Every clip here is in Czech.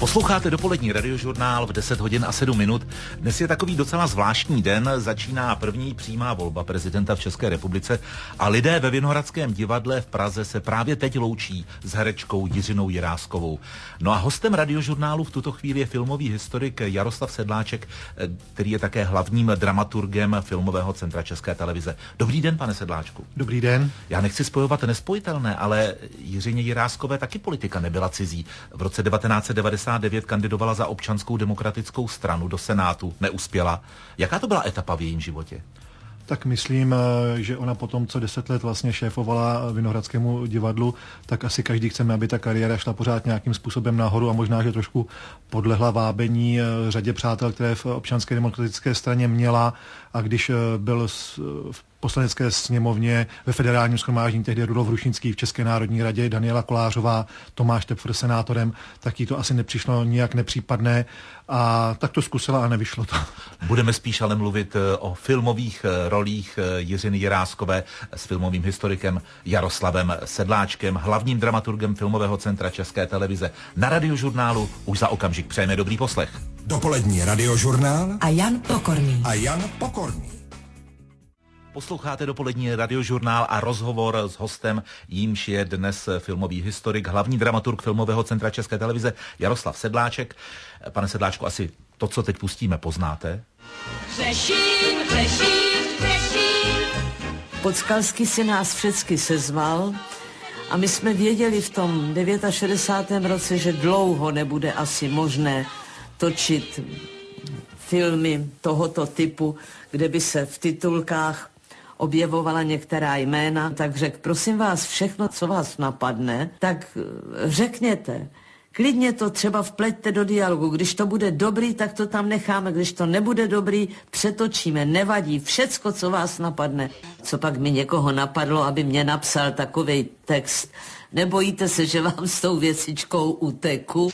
Posloucháte dopolední radiožurnál v 10 hodin a 7 minut. Dnes je takový docela zvláštní den, začíná první přímá volba prezidenta v České republice a lidé ve Vinohradském divadle v Praze se právě teď loučí s herečkou Jiřinou Jiráskovou. No a hostem radiožurnálu v tuto chvíli je filmový historik Jaroslav Sedláček, který je také hlavním dramaturgem Filmového centra České televize. Dobrý den, pane Sedláčku. Dobrý den. Já nechci spojovat nespojitelné, ale Jiřině Jiráskové taky politika nebyla cizí. V roce 1999 kandidovala za Občanskou demokratickou stranu do Senátu, neuspěla. Jaká to byla etapa v jejím životě? Tak myslím, že ona potom, co 10 let vlastně šéfovala Vinohradskému divadlu, tak asi každý chceme, aby ta kariéra šla pořád nějakým způsobem nahoru a možná, že trošku podlehla vábení řadě přátel, které v Občanské demokratické straně měla, a když byl v Poslanecké sněmovně ve federálním shromáždění tehdy Rudolf Hrušínský, v České národní radě Daniela Kolářová, Tomáš Tepfr senátorem, tak jí to asi nepřišlo nijak nepřípadné a tak to zkusila a nevyšlo to. Budeme spíš ale mluvit o filmových rolích Jiřiny Jiráskové s filmovým historikem Jaroslavem Sedláčkem, hlavním dramaturgem Filmového centra České televize. Na radiožurnálu už za okamžik. Přejeme dobrý poslech. Dopolední radiožurnál a Jan Pokorný. Posloucháte dopolední radiožurnál a rozhovor s hostem, jímž je dnes filmový historik, hlavní dramaturg Filmového centra České televize Jaroslav Sedláček. Pane Sedláčku, asi to, co teď pustíme, poznáte? Řeším. Podskalsky si nás všecky sezval a my jsme věděli v tom 69. roce, že dlouho nebude asi možné točit filmy tohoto typu, kde by se v titulkách objevovala některá jména, tak řekl, prosím vás, všechno, co vás napadne, tak řekněte. Klidně to třeba vpleťte do dialogu. Když to bude dobrý, tak to tam necháme. Když to nebude dobrý, přetočíme. Nevadí. Všecko, co vás napadne. Co pak mi někoho napadlo, aby mě napsal takovej text. Nebojíte se, že vám s tou věcičkou uteku?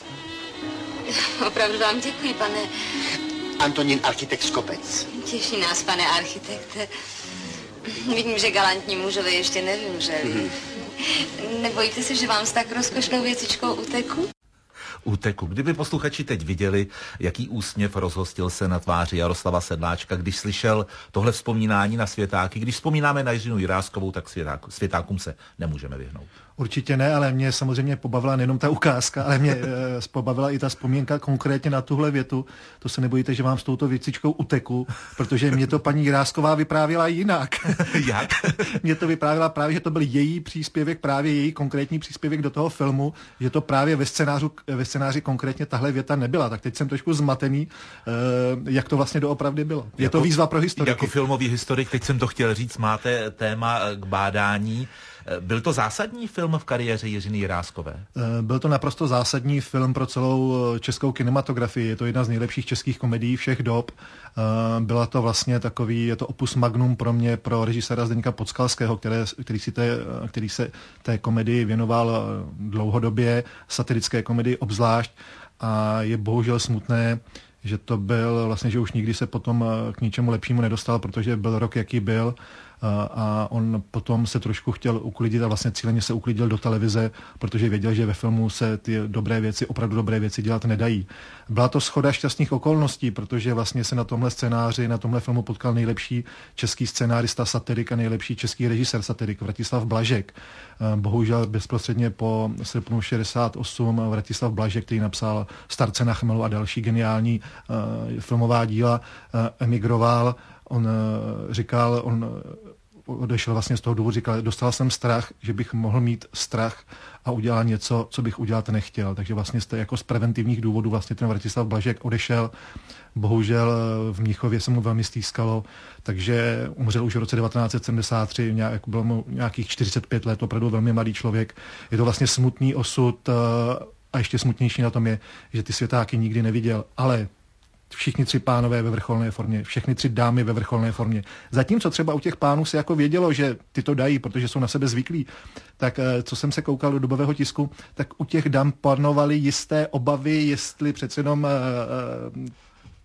Opravdu vám děkuji, pane... Antonín, architekt z Kopec. Těší nás, pane architekte. Vidím, že galantní mužové ještě nevymřeli. Nebojíte se, že vám s tak rozkošnou věcičkou uteku? Kdyby posluchači teď viděli, jaký úsměv rozhostil se na tváři Jaroslava Sedláčka, když slyšel tohle vzpomínání na světáky. Když vzpomínáme na Jiřinu Jiráskovou, tak světákům se nemůžeme vyhnout. Určitě ne, ale mě samozřejmě pobavila nejenom ta ukázka, ale mě pobavila i ta vzpomínka konkrétně na tuhle větu. To se nebojíte, že vám s touto věcičkou uteku, protože mě to paní Jirásková vyprávěla jinak. Jak? Mě to vyprávěla právě, že to byl její příspěvek, právě její konkrétní příspěvek do toho filmu, že to právě ve scénáři konkrétně tahle věta nebyla. Tak teď jsem trošku zmatený, jak to vlastně doopravdy bylo. Je to výzva pro historiky. Jako filmový historik, teď jsem to chtěl říct, máte téma k bádání. Byl to zásadní film v kariéře Jiřiny Jiráskové? Byl to naprosto zásadní film pro celou českou kinematografii. Je to jedna z nejlepších českých komedií všech dob. Byla to vlastně je to opus magnum pro mě, pro režiséra Zdeňka Podskalského, který se té komedii věnoval dlouhodobě, satirické komedii obzvlášť. A je bohužel smutné, že to byl vlastně, že už nikdy se potom k ničemu lepšímu nedostal, protože byl rok, jaký byl. A on potom se trošku chtěl uklidit a vlastně cíleně se uklidil do televize, protože věděl, že ve filmu se ty dobré věci, opravdu dobré věci dělat nedají. Byla to shoda šťastných okolností, protože vlastně se na tomhle scénáři, na tomhle filmu potkal nejlepší český scénárista satirik a nejlepší český režisér satirik Vratislav Blažek. Bohužel bezprostředně po srpnu 68 Vratislav Blažek, který napsal Starce na chmelu a další geniální filmová díla, emigroval. On odešel vlastně z toho důvodu, říkal, dostal jsem strach, že bych mohl mít strach a udělal něco, co bych udělat nechtěl. Takže vlastně jako z preventivních důvodů vlastně ten Vratislav Blažek odešel. Bohužel v Mnichově se mu velmi stýskalo, takže umřel už v roce 1973, bylo mu nějakých 45 let, opravdu velmi mladý člověk. Je to vlastně smutný osud a ještě smutnější na tom je, že ty světáky nikdy neviděl, ale všichni 3 pánové ve vrcholné formě, všechny 3 dámy ve vrcholné formě. Zatímco třeba u těch pánů se jako vědělo, že ty to dají, protože jsou na sebe zvyklí, tak co jsem se koukal do dobového tisku, tak u těch dam panovaly jisté obavy, jestli přece jenom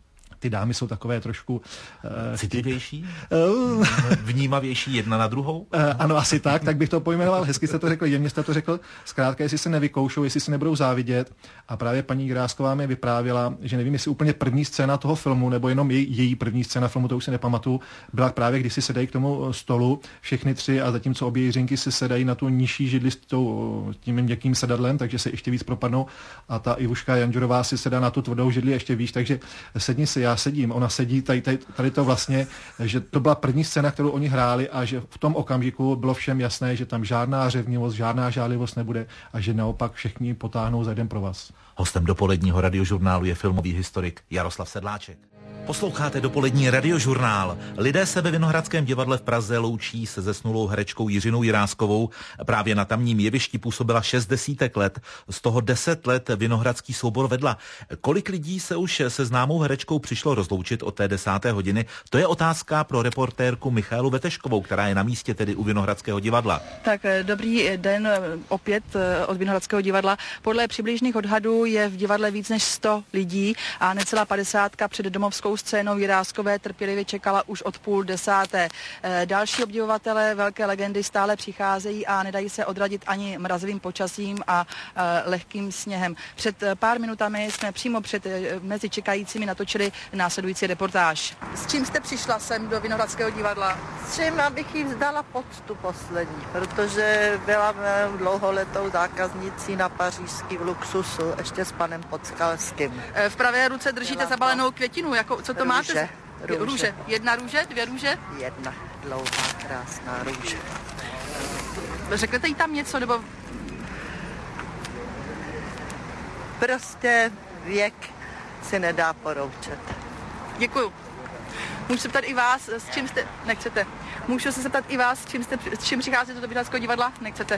ty dámy jsou takové trošku... Citlivější? Vnímavější jedna na druhou? Ano, asi tak bych to pojmenoval. Hezky jste to řekl, jemně jste to řekl. Zkrátka, jestli se nevykoušou, jestli se nebudou závidět. A právě paní Jirásková mi vyprávěla, že nevím, jestli úplně první scéna toho filmu, nebo jenom její první scéna filmu, to už si nepamatuju, byla právě, když si sedají k tomu stolu všechny tři a zatímco obě Jiřinky si sedají na tu nižší židli s tím měkkým sedadlem, takže se ještě víc propadnou a ta Ivuška Janžurová si sedá na tu tvrdou židli ještě víc, takže sedni si, já sedím, ona sedí, tady to vlastně, že to byla první scéna, kterou oni hráli a že v tom okamžiku bylo všem jasné, že tam žádná řevnivost, žádná žádlivost nebude a že naopak všichni potáhnou za jeden pro vás. Hostem dopoledního radiožurnálu je filmový historik Jaroslav Sedláček. Posloucháte dopolední radiožurnál. Lidé se ve Vinohradském divadle v Praze loučí se zesnulou herečkou Jiřinou Jiráskovou. Právě na tamním jevišti působila 60 let, z toho 10 let Vinohradský soubor vedla. Kolik lidí se už se známou herečkou přišlo rozloučit od té 10. hodiny? To je otázka pro reportérku Michaelu Veteškovou, která je na místě tedy u Vinohradského divadla. Tak dobrý den opět od Vinohradského divadla. Podle přibližných odhadů je v divadle víc než 100 lidí a necelá 50 před domovskou scénou Jiráskové trpělivě čekala už od 9:30. Další obdivovatelé velké legendy stále přicházejí a nedají se odradit ani mrazivým počasím a lehkým sněhem. Před pár minutami jsme přímo mezi čekajícími natočili následující reportáž. S čím jste přišla sem do Vinohradského divadla? S čím, abych jí vzdala poctu poslední, protože byla dlouholetou zákaznicí na pařížský v Luxusu, ještě s panem Podskalským. V pravé ruce držíte zabalenou květinu, jako co to máte? Růže. Jedna růže, 2 růže? Jedna dlouhá, krásná růže. Řeknete jí tam něco, nebo... Prostě věk si nedá poroučet. Děkuju. Můžu se ptat i vás, s čím jste... Nechcete. Můžu se zeptat i vás, s čím přicházíte do Vinohradského divadla? Nechcete.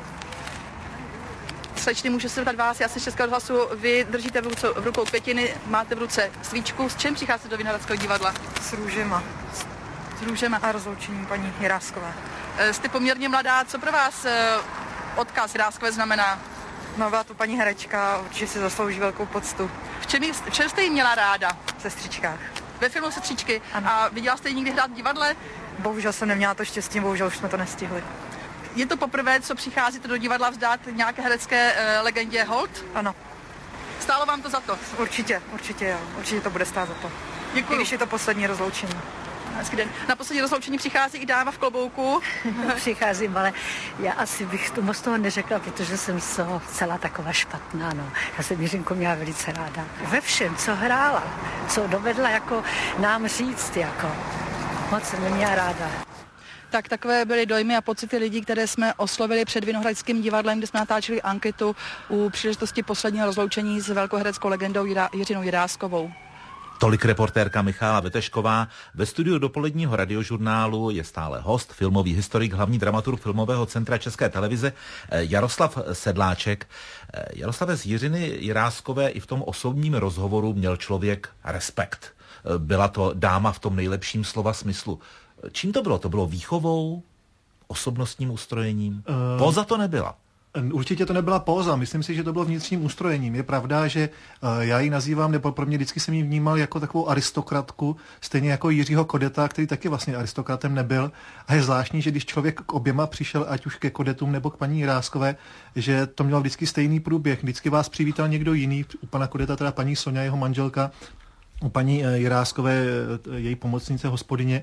Slečny, můžu se zeptat vás, já jsem z Českého rozhlasu, vy držíte v rukou květiny, máte v ruce svíčku, s čím přicházíte do Vinohradského divadla? S růžema. S růžema. A rozloučením paní Jiráskové. Jste poměrně mladá, co pro vás odkaz Jiráskové znamená? No, byla to paní herečka, určitě si zaslouží velkou poctu. V čem jste jí měla ráda? V Sestřičkách. Ve filmu Sestřičky. Ano. A viděla jste ji někdy hrát v divadle? Bohužel jsem neměla to štěstí, bohužel už jsme to nestihli. Je to poprvé, co přicházíte do divadla vzdát nějaké herecké legendě hold? Ano. Stálo vám to za to? Určitě jo. Určitě to bude stát za to. Děkuji. I když je to poslední rozloučení. Hezký den. Na poslední rozloučení přichází i dáma v klobouku. Přicházím, ale já asi bych to moc toho neřekla, protože jsem celá taková špatná. No. Já jsem Jiřinku měla velice ráda. Ve všem, co hrála, co dovedla jako nám říct, jako moc jsem neměla ráda. Tak takové byly dojmy a pocity lidí, které jsme oslovili před Vinohradským divadlem, kde jsme natáčeli anketu u příležitosti posledního rozloučení s velkohereckou legendou Jiřinou Jiráskovou. Tolik reportérka Michaela Vetešková. Ve studiu dopoledního radiožurnálu je stále host, filmový historik, hlavní dramaturg Filmového centra České televize Jaroslav Sedláček. Jaroslave, z Jiřiny Jiráskové i v tom osobním rozhovoru měl člověk respekt. Byla to dáma v tom nejlepším slova smyslu. Čím to bylo? To bylo výchovou, osobnostním ustrojením? Póza to nebyla. Určitě to nebyla póza, myslím si, že to bylo vnitřním ustrojením. Je pravda, že já ji nazývám, nebo pro mě vždycky jsem ji vnímal jako takovou aristokratku, stejně jako Jiřího Kodeta, který taky vlastně aristokratem nebyl. A je zvláštní, že když člověk k oběma přišel, ať už ke Kodetům nebo k paní Jiráskové, že to mělo vždycky stejný průběh. Vždycky vás přivítal někdo jiný, u pana Kodeta teda paní Sonja, jeho manželka, u paní Jiráskové, její pomocnice, hospodyně,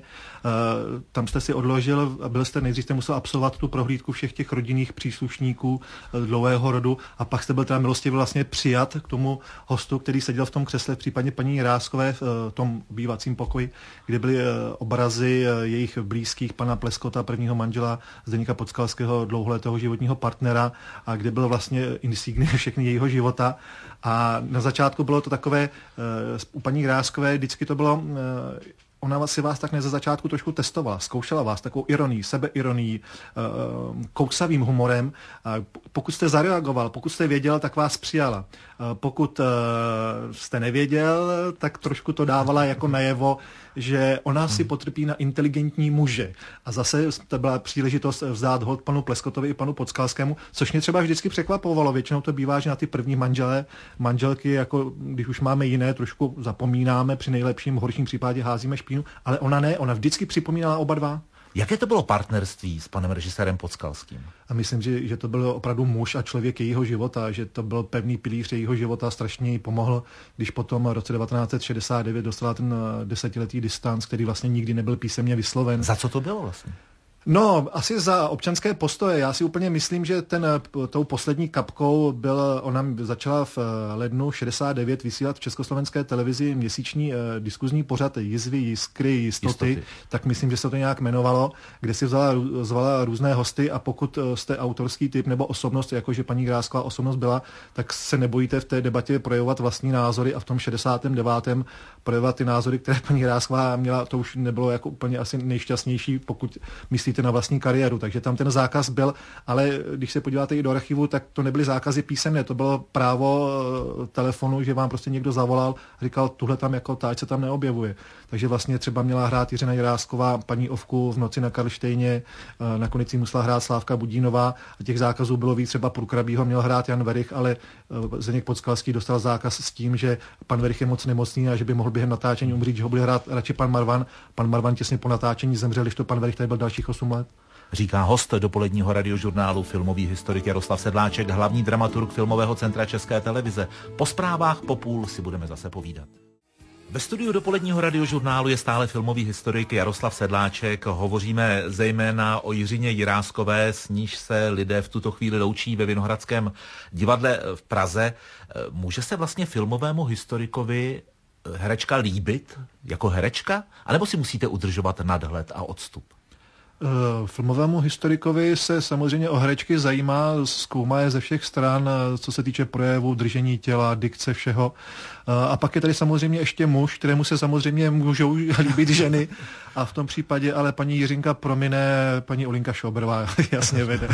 tam jste si odložil a byl jste nejdřív jste musel absolvovat tu prohlídku všech těch rodinných příslušníků dlouhého rodu a pak jste byl teda milostivě vlastně přijat k tomu hostu, který seděl v tom křesle, případně paní Jiráskové v tom obývacím pokoji, kde byly obrazy jejich blízkých, pana Pleskota, prvního manžela Zdeňka Podskalského, dlouholetého životního partnera a kde byl vlastně insignie všechny jejího života. A na začátku bylo to takové, u paní Jiráskové vždycky to bylo ona si vás tak ze začátku trošku testovala, zkoušela vás takovou ironii, sebeironii, kouksavým humorem. Pokud jste zareagoval, pokud jste věděl, tak vás přijala. Pokud jste nevěděl, tak trošku to dávala jako najevo, že ona si potrpí na inteligentní muže. A zase to byla příležitost vzdát hod panu Pleskotovi i panu Podskalskému, což mě třeba vždycky překvapovalo. Většinou to bývá, že na ty první manželky, jako když už máme jiné, trošku zapomínáme, při nejlepším, horším případě házíme špínu, ale ona ne, ona vždycky připomínala oba dva. Jaké to bylo partnerství s panem režisérem Podskalským? A myslím, že to byl opravdu muž a člověk jejího života, že to byl pevný pilíř jejího života, strašně jí pomohl, když potom v roce 1969 dostala ten 10letý distanc, který vlastně nikdy nebyl písemně vysloven. Za co to bylo vlastně? No, asi za občanské postoje. Já si úplně myslím, že tou poslední kapkou ona začala v lednu 69 vysílat v československé televizi měsíční diskuzní pořad Jizvy, jiskry, jistoty. Tak myslím, že se to nějak jmenovalo, kde si zvala různé hosty a pokud jste autorský typ nebo osobnost, jakože paní Jirásková osobnost byla, tak se nebojíte v té debatě projevovat vlastní názory a v tom 69. projevovat ty názory, které paní Jirásková měla, to už nebylo jako úplně asi nejšťastnější, pokud myslíte na vlastní kariéru, takže tam ten zákaz byl, ale když se podíváte i do archivu, tak to nebyly zákazy písemné, to bylo právo telefonu, že vám prostě někdo zavolal a říkal, tuhle tam jako ať se tam neobjevuje. Takže vlastně třeba měla hrát Jiřina Jirásková paní Ovku v Noci na Karlštejně, nakonec jí musela hrát Slávka Budínová a těch zákazů bylo víc, třeba Purkrabího měl hrát Jan Werich, ale Zdeněk Podskalský dostal zákaz s tím, že pan Werich je moc nemocný a že by mohl během natáčení umřít, že ho bude hrát radši pan Marvan. Pan Marvan těsně po natáčení zemřel, když to pan Werich tady byl dalších 8 let. Říká host dopoledního radiožurnálu, filmový historik Jaroslav Sedláček, hlavní dramaturg Filmového centra České televize. Po zprávách po půl si budeme zase povídat. Ve studiu dopoledního radiožurnálu je stále filmový historik Jaroslav Sedláček. Hovoříme zejména o Jiřině Jiráskové, s níž se lidé v tuto chvíli loučí ve Vinohradském divadle v Praze. Může se vlastně filmovému historikovi herečka líbit jako herečka? A nebo si musíte udržovat nadhled a odstup? Filmovému historikovi se samozřejmě o herečky zajímá, zkoumá je ze všech stran, co se týče projevu, držení těla, dikce, všeho. A pak je tady samozřejmě ještě muž, kterému se samozřejmě můžou líbit ženy. A v tom případě ale paní Jiřinka promine, paní Olinka Šoberová jasně vede.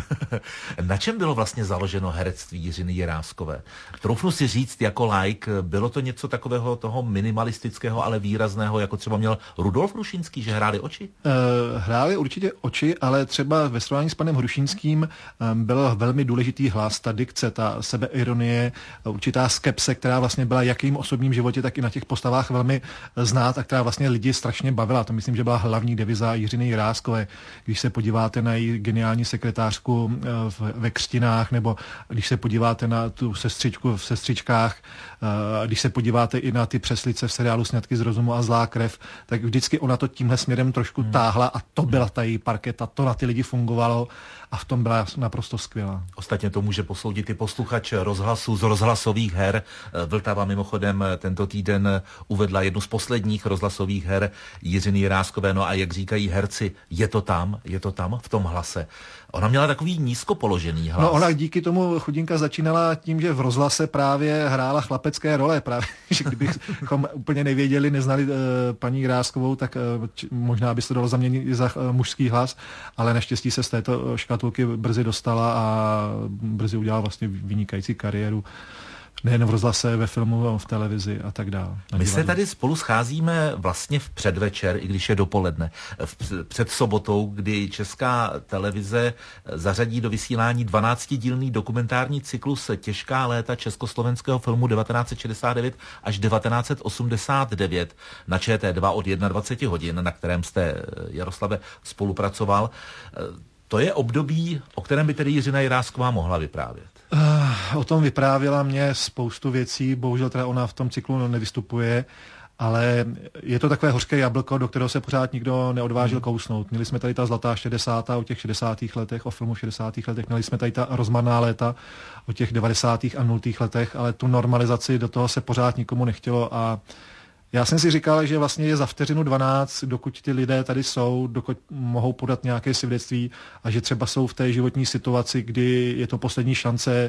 Na čem bylo vlastně založeno herectví Jiřiny Jiráskové? Troufnu si říct jako like, bylo to něco takového toho minimalistického, ale výrazného, jako třeba měl Rudolf Hrušínský, že hráli oči? Hráli určitě oči, ale třeba ve srovnání s panem Hrušínským byl velmi důležitý hlas, ta dikce, ta sebeironie, určitá skepse, která vlastně byla jak v jejím osobním životě, tak i na těch postavách velmi znát a která vlastně lidi strašně bavila. To myslím, že byla hlavní deviza Jiřiny Jiráskové. Když se podíváte na její geniální sekretářku ve Křtinách, nebo když se podíváte na tu sestřičku v Sestřičkách, když se podíváte i na ty přeslice v seriálu Sňatky z rozumu a Zlá krev, tak vždycky ona to tímhle směrem trošku táhla a to byla ta její parketa, to na ty lidi fungovalo a v tom byla naprosto skvělá. Ostatně to může posoudit i posluchač rozhlasu z rozhlasových her. Vltava mimochodem tento týden uvedla jednu z posledních rozhlasových her Jiřiny Jiráskové. No a jak říkají herci, je to tam v tom hlase. Ona měla takový nízko položený hlas. No ona díky tomu chudinka začínala tím, že v rozhlase právě hrála chlapecké role. Právě, že kdybychom úplně nevěděli, neznali paní Jiráskovou, tak možná by se dalo zaměnit i za mužský hlas, ale naštěstí se z této škatulky brzy dostala a brzy udělala vlastně vynikající kariéru. Nejen v rozhlase, ve filmu, v televizi a tak dále. My se tady spolu scházíme vlastně v předvečer, i když je dopoledne. Před sobotou, kdy Česká televize zařadí do vysílání 12dílný dokumentární cyklus Těžká léta československého filmu 1969 až 1989 na ČT2 od 21 hodin, na kterém jste, Jaroslave, spolupracoval. To je období, o kterém by tedy Jiřina Jirásková mohla vyprávět. O tom vyprávěla mě spoustu věcí, bohužel teda ona v tom cyklu nevystupuje, ale je to takové hořké jablko, do kterého se pořád nikdo neodvážil kousnout. Měli jsme tady ta zlatá 60. o těch 60. letech, o filmu 60. letech, měli jsme tady ta rozmarná léta o těch 90. a 0. letech, ale tu normalizaci do toho se pořád nikomu nechtělo a já jsem si říkal, že vlastně je za vteřinu 12, dokud ty lidé tady jsou, dokud mohou podat nějaké svědectví a že třeba jsou v té životní situaci, kdy je to poslední šance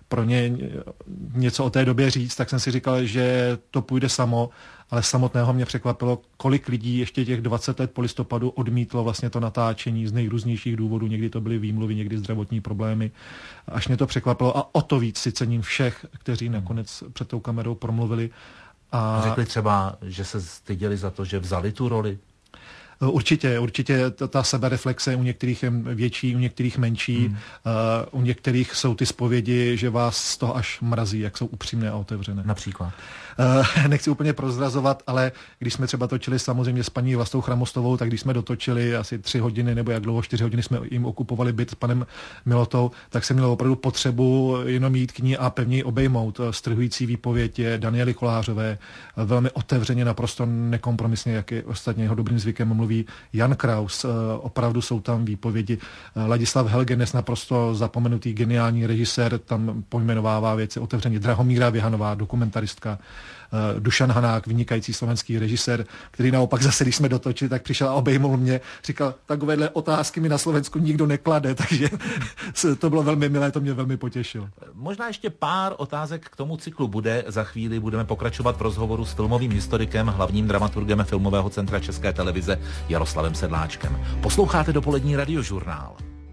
pro ně něco o té době říct, tak jsem si říkal, že to půjde samo, ale samotného mě překvapilo, kolik lidí ještě těch 20 let po listopadu odmítlo vlastně to natáčení z nejrůznějších důvodů, někdy to byly výmluvy, někdy zdravotní problémy, až mě to překvapilo a o to víc si cením všech, kteří nakonec před tou kamerou promluvili. A řekli třeba, že se styděli za to, že vzali tu roli? Určitě ta sebereflexe u některých je větší, u některých menší, u některých jsou ty zpovědi, že vás z toho až mrazí, jak jsou upřímné a otevřené. Například? Nechci úplně prozrazovat, ale když jsme třeba točili samozřejmě s paní Vlastou Chramostovou, tak když jsme dotočili asi 3 hodiny nebo jak dlouho, 4 hodiny jsme jim okupovali byt s panem Milotou, tak jsem měl opravdu potřebu jenom jít k ní a pevněji obejmout. Strhující výpověď je Daniely Kolářové, velmi otevřeně, naprosto nekompromisně, jak je ostatně jeho dobrým zvykem, mluví Jan Kraus. Opravdu jsou tam výpovědi. Ladislav Helgenes, naprosto zapomenutý geniální režisér, tam pojmenovává věci otevřeně. Drahomíra Věhanová, dokumentaristka. Dušan Hanák, vynikající slovenský režisér, který naopak zase, když jsme dotočili, tak přišel a obejmul mě. Říkal, takovéhle otázky mi na Slovensku nikdo neklade, takže to bylo velmi milé, to mě velmi potěšilo. Možná ještě pár otázek k tomu cyklu bude. Za chvíli budeme pokračovat v rozhovoru s filmovým historikem, hlavním dramaturgem Filmového centra České televize Jaroslavem Sedláčkem. Posloucháte dopolední radiožurnál.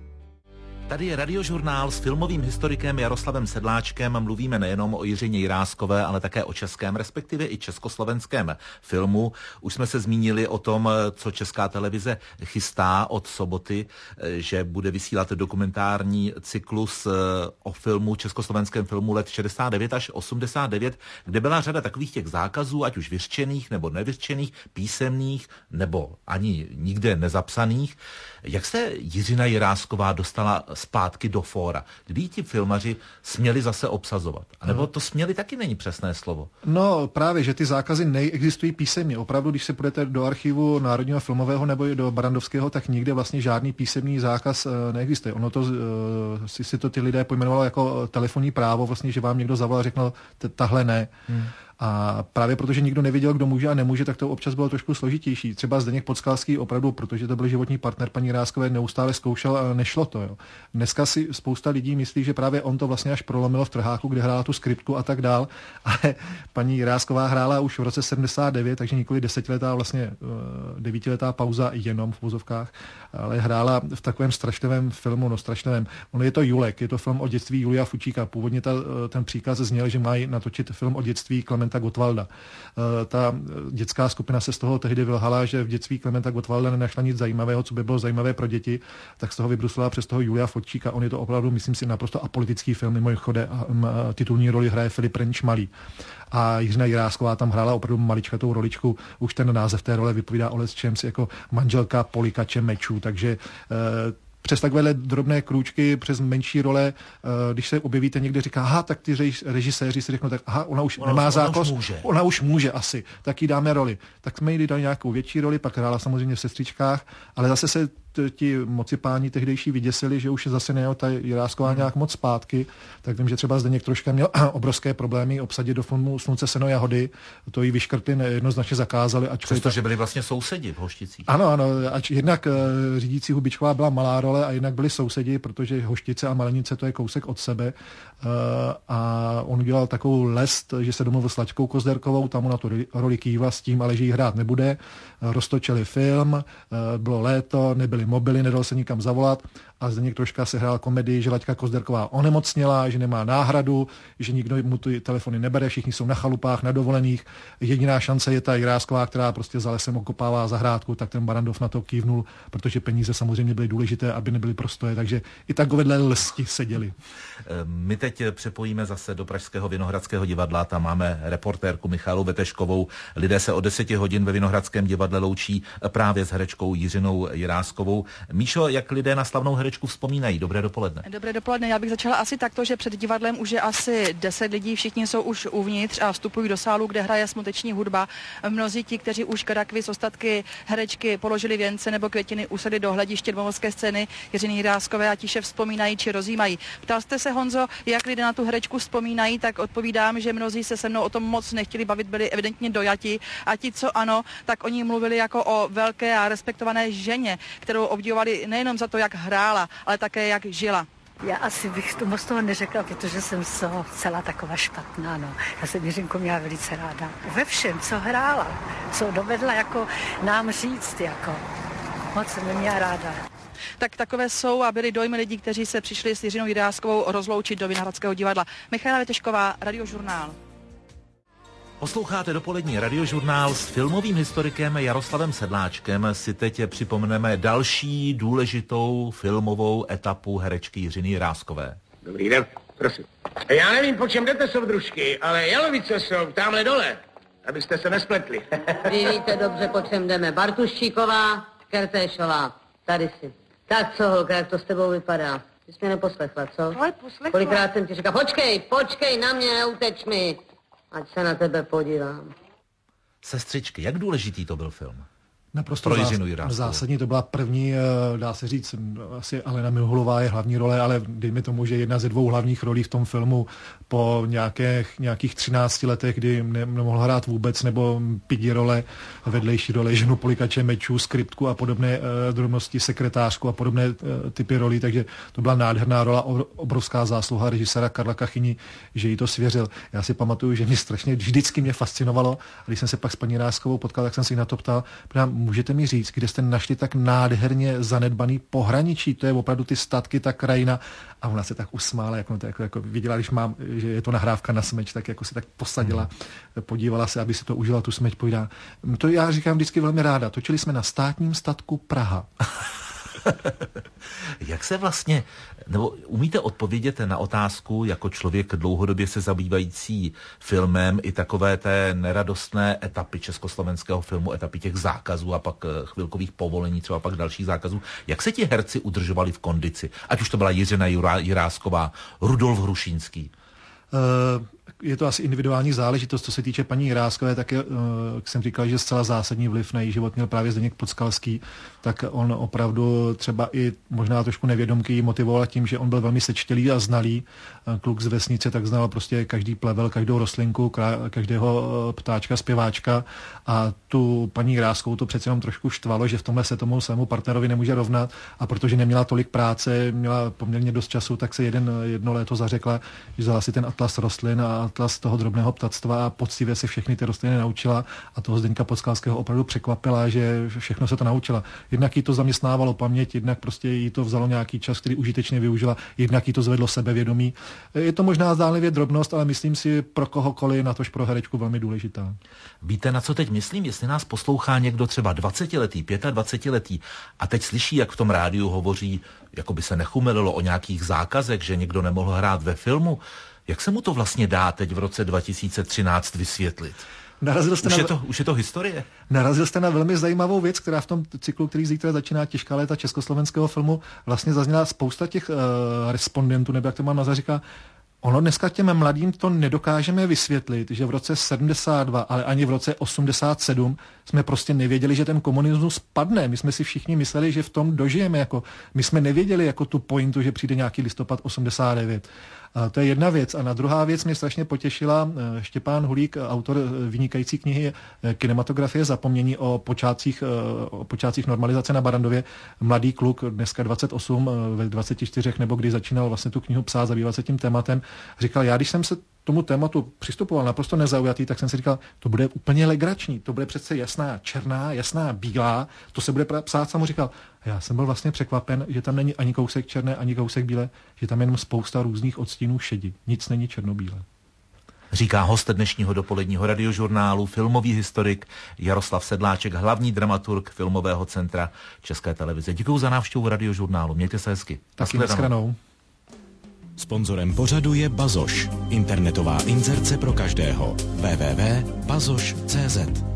Tady je radiožurnál s filmovým historikem Jaroslavem Sedláčkem. Mluvíme nejenom o Jiřině Jiráskové, ale také o českém, respektive i československém filmu. Už jsme se zmínili o tom, co Česká televize chystá od soboty, že bude vysílat dokumentární cyklus o filmu, československém filmu let 69 až 89, kde byla řada takových těch zákazů, ať už vyřčených nebo nevyřčených, písemných nebo ani nikde nezapsaných. Jak se Jiřina Jirásková dostala zpátky do fóra? Kdy ti filmaři směli zase obsazovat? A nebo to směli taky není přesné slovo? No právě, že ty zákazy neexistují písemně. Opravdu, když se půjdete do archivu Národního filmového nebo do Barandovského, tak nikde vlastně žádný písemný zákaz neexistuje. Ono to si to ty lidé pojmenovalo jako telefonní právo, vlastně, že vám někdo zavolal a řekl, tahle ne. A právě protože nikdo nevěděl, kdo může a nemůže, tak to občas bylo trošku složitější. Třeba Zdeněk Podskalský opravdu, protože to byl životní partner paní Jiráskové, neustále zkoušel a nešlo to. Jo. Dneska si spousta lidí myslí, že právě on to vlastně až prolomilo v Trháku, kde hrála tu skriptku a tak dál. Ale paní Jirásková hrála už v roce 79, takže nikoli 10letá, vlastně 9letá pauza jenom v vozovkách, ale hrála v takovém strašlivém filmu, no strašlivém. Ono je to Julek, je to film o dětství Julia Fučíka. Původně ten příkaz zněl, že mají natočit film o dětství Klementa Gottwalda. Ta dětská skupina se z toho tehdy vylhala, že v dětství Klementa Gottwalda nenašla nic zajímavého, co by bylo zajímavé pro děti, tak z toho vybruslila přes toho Julia Fučíka. On je to opravdu, myslím si, naprosto apolitický film, mimo chode a titulní roli hraje Filip Renič Malý. A Jiřina Jirásková tam hrála opravdu maličkatou roličku. Už ten název té role vypovídá o lecčems jako manželka polikače mečů, takže přes takovéhle drobné krůčky, přes menší role, když se objevíte někde, říká, aha, tak ty režiséři si řeknou, tak aha, ona už nemá zákaz, ona už může asi, tak jí dáme roli. Tak jsme jí dali nějakou větší roli, pak hrála samozřejmě v Sestřičkách, ale zase se ti mocipáni tehdejší vyděsili, že už je zase nejel ta Jirásková nějak moc zpátky, tak vím, že třeba Zdeněk troška měl obrovské problémy obsadit do filmu Slunce, seno, jahody, to jí vyškrtli, jednoznačně zakázali. Přestože byli vlastně sousedi v Hošticích. Ano, ač jednak řídící Hubičková byla malá role a jednak byli sousedi, protože Hoštice a Malenice to je kousek od sebe a on udělal takovou lest, že se domluvil s Laďkou Kozderkovou, tam mu na tu roli kývla s tím, ale že jí hrát nebude. Roztočili film, bylo léto, nebyly mobily, nedal se nikam zavolat a Zdeněk troška se hrál komedii, že Laďka Kozderková onemocněla, že nemá náhradu, že nikdo mu ty telefony nebere, všichni jsou na chalupách, na dovolených. Jediná šance je ta Jirásková, která prostě za lesem okopává zahrádku, tak ten Barandov na to kývnul, protože peníze samozřejmě byly důležité, aby nebyly prostoje, takže i takovéhle lsti seděli. My teď přepojíme zase do Pražského Vinohradského divadla, tam máme reportérku Michalu Veteškovou. Lidé se o 10 hodin ve Vinohradském divadle loučí právě s herečkou Jiřinou Jiráskovou. Míšo, jak lidé na slavnou herečku vzpomínají? Dobré dopoledne. Dobré dopoledne. Já bych začala asi takto, že před divadlem už je asi 10 lidí, všichni jsou už uvnitř a vstupují do sálu, kde hraje smuteční hudba. Mnozí ti, kteří už rakvi z ostatky herečky položili věnce nebo květiny, usedli do hlediště dvomovské scény Jiřiny Jiráskové a tiše vzpomínají či rozjímají. Ptal jste se, Honzo, jak lidé na tu herečku vzpomínají, tak odpovídám, že mnozí se mnou o tom moc nechtěli bavit, byli evidentně dojati a ti, co ano, tak oni mluvili jako o velké a respektované ženě, kterou obdivovali nejenom za to, jak hrála, ale také jak žila. Já asi bych to moc toho neřekla, protože jsem celá taková špatná, no. Já jsem Jiřinku měla velice ráda. Ve všem, co hrála, co dovedla jako nám říct, jako. Moc jsem měla ráda. Tak takové jsou a byly dojmy lidí, kteří se přišli s Jiřinou Jiráskovou rozloučit do Vinohradského divadla. Michaela Vetešková, Radiožurnál. Posloucháte dopolední Radiožurnál s filmovým historikem Jaroslavem Sedláčkem. Si teď připomeneme další důležitou filmovou etapu herečky Jiřiny Jiráskové. Dobrý den, prosím. Já nevím, po čem jdete, soudružky, ale Jalovice jsou tamhle dole, abyste se nespletli. Vy víte dobře, po čem jdeme. Bartuščíková, Kertéšová, tady si. Tak co, holka, jak to s tebou vypadá? Ty jsi mě neposlechla, co? Ale poslechla. Kolikrát jsem ti říkal, počkej na mě, neuteč mi. Ať se na tebe podívám. Sestřičky, jak důležitý to byl film? Naprosto pro Jiřinu Jiráskovou. Zásadní, to byla první, dá se říct, asi Alena Mihulová je hlavní role, ale dejme tomu, že jedna ze 2 hlavních rolí v tom filmu po nějakých 13 letech, kdy nemohla hrát vůbec, nebo pidi role, vedlejší role, ženu polikače mečů, skriptku a podobné drobnosti, sekretářku a podobné typy rolí, takže to byla nádherná rola, obrovská zásluha režiséra Karla Kachyni, že jí to svěřil. Já si pamatuju, že mě vždycky mě fascinovalo, a když jsem se pak s paní Jiráskovou potkal, tak jsem si na to ptal, můžete mi říct, kde jste našli tak nádherně zanedbaný pohraničí, to je opravdu ty statky, ta krajina, a ona se tak usmála, jako viděla, když že je to nahrávka na smeč, tak jako se tak posadila, podívala se, aby si to užila, tu smeč, povídá. To já říkám vždycky velmi ráda. Točili jsme na státním statku Praha. Jak se vlastně, nebo umíte odpovědět na otázku jako člověk dlouhodobě se zabývající filmem i takové té neradostné etapy československého filmu, etapy těch zákazů a pak chvilkových povolení, třeba pak dalších zákazů. Jak se ti herci udržovali v kondici? Ať už to byla Jiřina Jirásková, Rudolf Hrušínský. Je to asi individuální záležitost, co se týče paní Jiráskové, tak jak jsem říkal, že zcela zásadní vliv na její život měl právě Zdeněk Podskalský, tak on opravdu třeba i možná trošku nevědomky ji motivoval tím, že on byl velmi sečtělý a znalý kluk z vesnice, tak znal prostě každý plevel, každou rostlinku, každého ptáčka, zpěváčka, a tu paní Jiráskovou to přece jenom trošku štvalo, že v tomhle se tomu svému partnerovi nemůže rovnat, a protože neměla tolik práce, měla poměrně dost času, tak se jedno léto zařekla, že vzala si ten atlas rostlin a atlas toho drobného ptactva a poctivě se všechny ty rostliny naučila, a toho Zdeňka Podskalského opravdu překvapila, že všechno se to naučila. Jednak jí to zaměstnávalo paměť, jednak prostě jí to vzalo nějaký čas, který užitečně využila, jednak jí to zvedlo sebevědomí. Je to možná zdánlivě drobnost, ale myslím si pro kohokoliv, natož pro herečku, velmi důležitá. Víte, na co teď myslím? Jestli nás poslouchá někdo třeba 20letý, 25letý a teď slyší, jak v tom rádiu hovoří, jako by se nechumelilo o nějakých zákazech, že někdo nemohl hrát ve filmu, jak se mu to vlastně dá teď v roce 2013 vysvětlit? Už je to historie? Narazil jste na velmi zajímavou věc, která v tom cyklu, který zítra začíná, Těžká léta československého filmu, vlastně zazněla spousta těch respondentů, nebo jak to mám nazvat, říká, ono dneska těm mladým to nedokážeme vysvětlit, že v roce 72, ale ani v roce 87 jsme prostě nevěděli, že ten komunismus padne. My jsme si všichni mysleli, že v tom dožijeme. Jako, my jsme nevěděli jako tu pointu, že přijde nějaký listopad 89. A to je jedna věc. A na druhá věc mě strašně potěšila Štěpán Hulík, autor vynikající knihy Kinematografie zapomnění o počátcích normalizace na Barrandově. Mladý kluk, dneska 28, ve 24, nebo kdy začínal vlastně tu knihu psát, zabývat se tím tématem, říkal, já když jsem se tomu tématu přistupoval naprosto nezaujatý, tak jsem si říkal, to bude úplně legrační, to bude přece jasná černá, jasná bílá, to se bude psát, jsem mu říkal. A já jsem byl vlastně překvapen, že tam není ani kousek černé, ani kousek bílé, že tam je jenom spousta různých odstínů šedi. Nic není černobílé. Říká host dnešního dopoledního Radiožurnálu, filmový historik Jaroslav Sedláček, hlavní dramaturg Filmového centra České televize. Děkuji za návštěvu Radiožurnálu. Mějte se hezky. Taky nashledanou. Sponzorem pořadu je Bazoš, internetová inzerce pro každého. www.bazoš.cz